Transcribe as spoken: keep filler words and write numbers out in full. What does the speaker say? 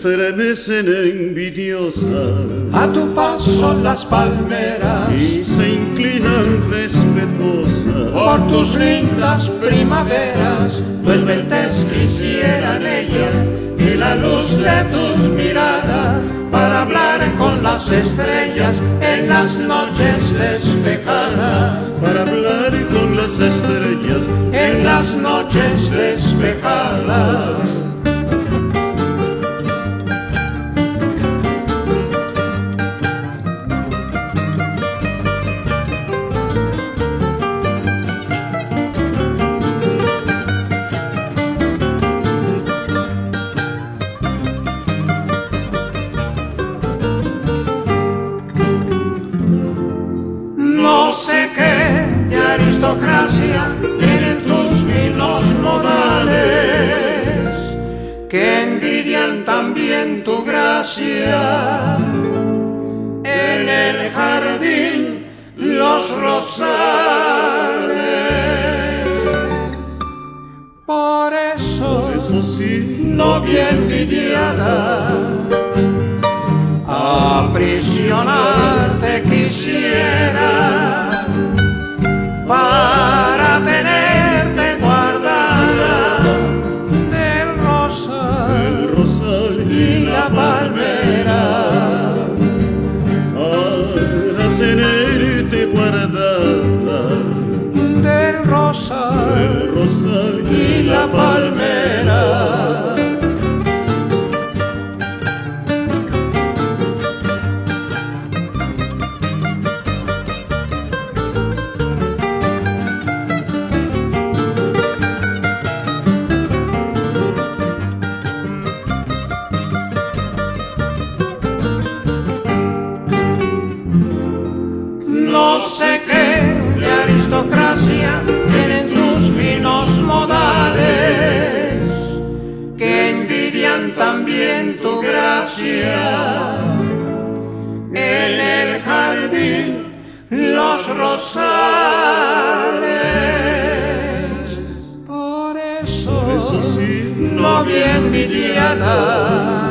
estremecen envidiosas. A tu paso las palmeras y se inclinan respetuosas por tus lindas primaveras, pues verte quisieran ellas y la luz de tus miradas para hablar con las estrellas en las noches despejadas. Para hablar con las estrellas en las noches despejadas. No sé qué de aristocracia tienen tus finos modales, que envidian también tu gracia. En el jardín los rosales, por eso, por eso sí, novia envidiada, aprisionarte quisiera para tenerte guardada del rosal, el rosal y la palmera, para tenerte guardada del rosal, el rosal y la palmera. No sé qué de aristocracia tienen tus finos modales, que envidian también tu gracia. En el jardín los rosales, por eso, eso sí, novia envidiada,